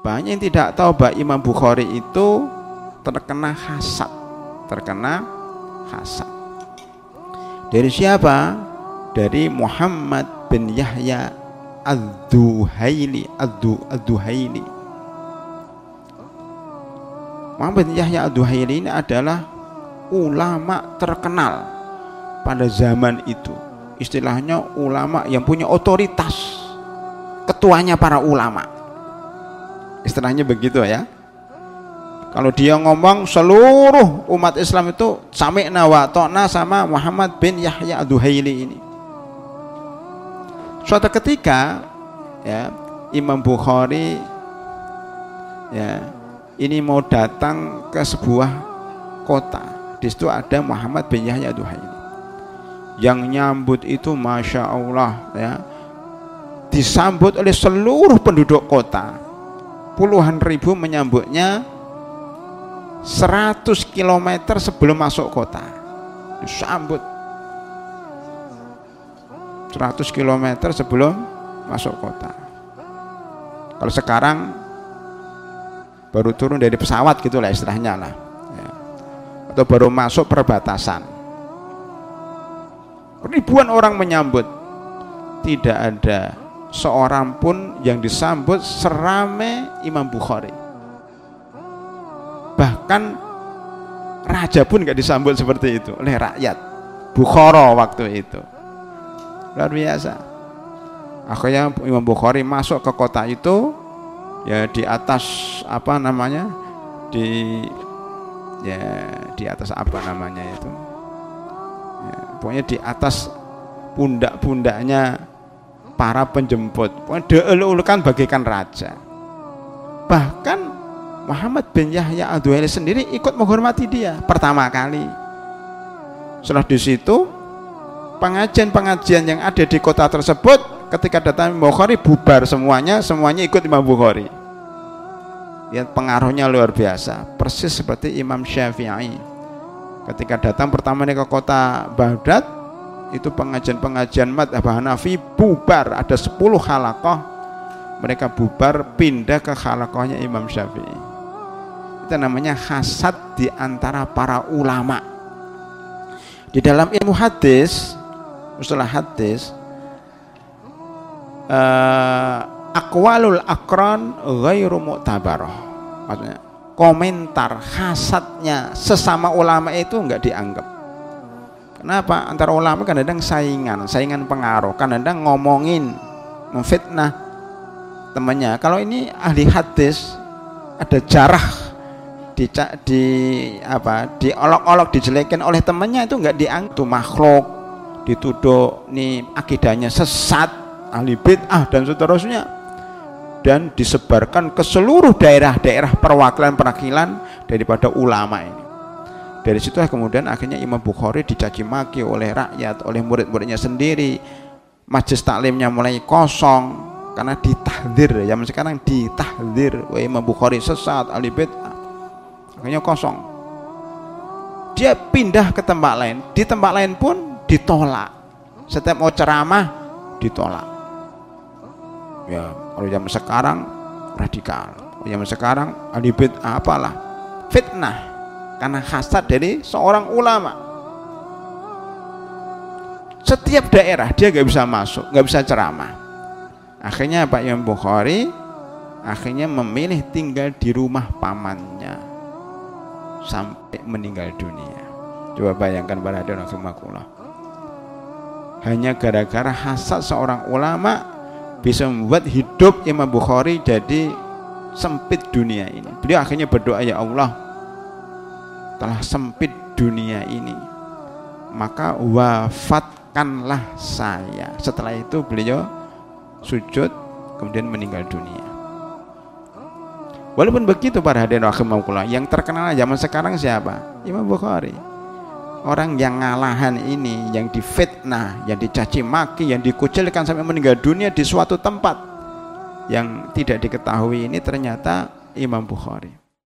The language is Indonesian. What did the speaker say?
Banyak yang tidak tahu bahwa Imam Bukhari itu terkena hasad. Dari siapa? Dari Muhammad bin Yahya Ad-Duhaili. Muhammad bin Yahya Ad-Duhaili ini adalah ulama terkenal pada zaman itu. Istilahnya ulama yang punya otoritas, ketuanya para ulama. Istilahnya begitu ya. Kalau dia ngomong, seluruh umat Islam itu sami'na wa ta'na sama Muhammad bin Yahya Ad-Duhaili ini. Suatu ketika ya, Imam Bukhari ya, ini mau datang ke sebuah kota. Di situ ada Muhammad bin Yahya Ad-Duhaili. Yang nyambut itu Masya Allah ya, disambut oleh seluruh penduduk kota. Puluhan ribu menyambutnya 100 km sebelum masuk kota. Disambut 100 km sebelum masuk kota. Kalau sekarang baru turun dari pesawat gitulah istilahnya lah ya. Atau baru masuk perbatasan, ribuan orang menyambut. Tidak ada seorang pun yang disambut serame Imam Bukhari. Bahkan raja pun gak disambut seperti itu oleh rakyat Bukhara waktu itu. Luar biasa. Akhirnya Imam Bukhari masuk ke kota itu ya, di atas apa namanya, di atas apa namanya itu ya, pokoknya di atas pundak-pundaknya para penjemput, pokoknya dieluk-elukan bagaikan raja. Bahkan Muhammad bin Yahya Ad-Duhaili sendiri ikut menghormati dia pertama kali. Setelah di situ pengajian-pengajian yang ada di kota tersebut, ketika datang Imam Bukhari bubar semuanya ikut Imam Bukhari. Lihat pengaruhnya luar biasa, persis seperti Imam Syafi'i. Ketika datang pertama ke kota Baghdad, itu pengajian-pengajian Madzhab Hanafi bubar, ada 10 halaqah, mereka bubar pindah ke halaqahnya Imam Syafi'i. Itu namanya hasad di antara para ulama. Di dalam ilmu hadis, usulah hadis, aqwalul aqran ghairu mu'tabarah. Maksudnya komentar hasadnya sesama ulama itu enggak dianggap. Kenapa? Antara ulama kadang-kadang saingan pengaruh, kadang-kadang ngomongin, memfitnah temannya. Kalau ini ahli hadis, ada jarah diolok-olok, dijelekin oleh temannya, itu enggak dianggap. Itu makhluk, dituduh nih akidahnya sesat, ahli bid'ah dan seterusnya, dan disebarkan ke seluruh daerah-daerah perwakilan daripada ulama ini. Dari situlah kemudian akhirnya Imam Bukhari dicaci maki oleh rakyat, oleh murid-muridnya sendiri. Majelis taklimnya mulai kosong karena ditahdzir. Zaman sekarang ditahdzir, wah Imam Bukhari sesat, ahli bid'ah. Akhirnya kosong. Dia pindah ke tempat lain, di tempat lain pun ditolak. Setiap mau ceramah ditolak. Ya, kalau zaman sekarang radikal, zaman sekarang ahli bid'ah apalah, fitnah karena hasad dari seorang ulama. Setiap daerah dia nggak bisa masuk, nggak bisa ceramah. Akhirnya Pak Imam Bukhari akhirnya memilih tinggal di rumah pamannya sampai meninggal dunia. Coba bayangkan para hadirin rahimakumullah. Hanya gara-gara hasad seorang ulama bisa membuat hidup Imam Bukhari jadi sempit dunia ini. Beliau akhirnya berdoa, ya Allah, telah sempit dunia ini, maka wafatkanlah saya. Setelah itu beliau sujud kemudian meninggal dunia. Walaupun begitu para hadirin rahimakumullah, yang terkenal zaman sekarang siapa? Imam Bukhari. Orang yang ngalahan ini, yang difitnah, yang dicaci maki, yang dikucilkan sampai meninggal dunia di suatu tempat yang tidak diketahui, ini ternyata Imam Bukhari.